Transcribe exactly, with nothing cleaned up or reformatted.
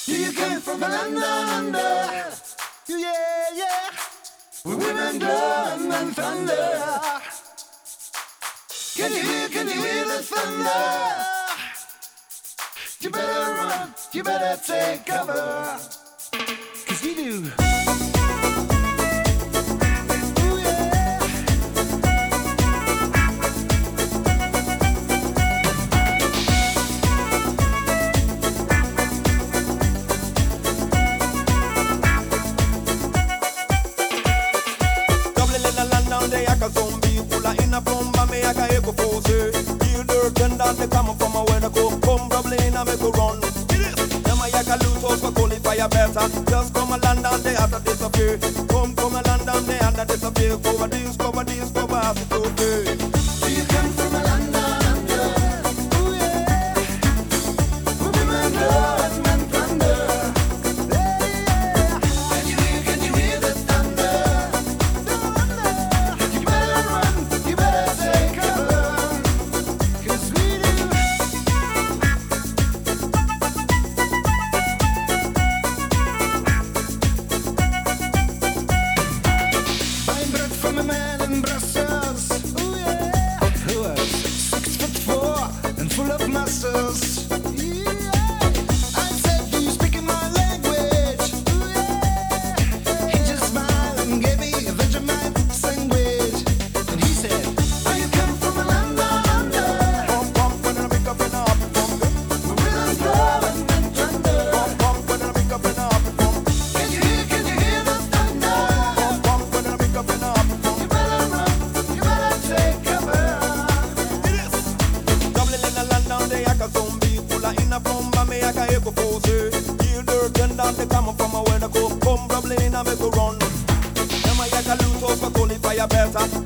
You came from a land down under. Yeah, yeah. Where women glow and men thunder. Can you hear, can you hear the thunder? You better run, you better take cover. Cause we do. They come from a when I go come probably in a make a run. Them a yak a loot house for qualify better. Just come a land and they have to disappear. Come come a land and they have to disappear. Cover this, cover this, cover as it okay. Do you come from a land down under? Ooh yeah. Where women glow and men thunder. Yeah, yeah. Can you hear, can you hear the thunder? Thunder. You better run, you better take cover. Cause we from a man in Brussels, ooh yeah, who was six foot four and full of muscles. Yeah, I said, do you speak in my language? Ooh yeah, he just smiled and gave me a Vegemite sandwich. And he said, oh, you come from a land down under. Pump pump when I pick up in a happy pump. Where rhythms blow and men thunder. Pump pump when I pick up in a happy pump. Can you hear, can you hear the thunder? Pump pump when I pick up in a happy pump. You better run, you better take cover. Dublin in a land down there, I can zombie. Pull a in a plumb, but me I can echo force. Yield dirt and down they come from a when I go come probably in a make a run. Them a yak a loot house for qualify better.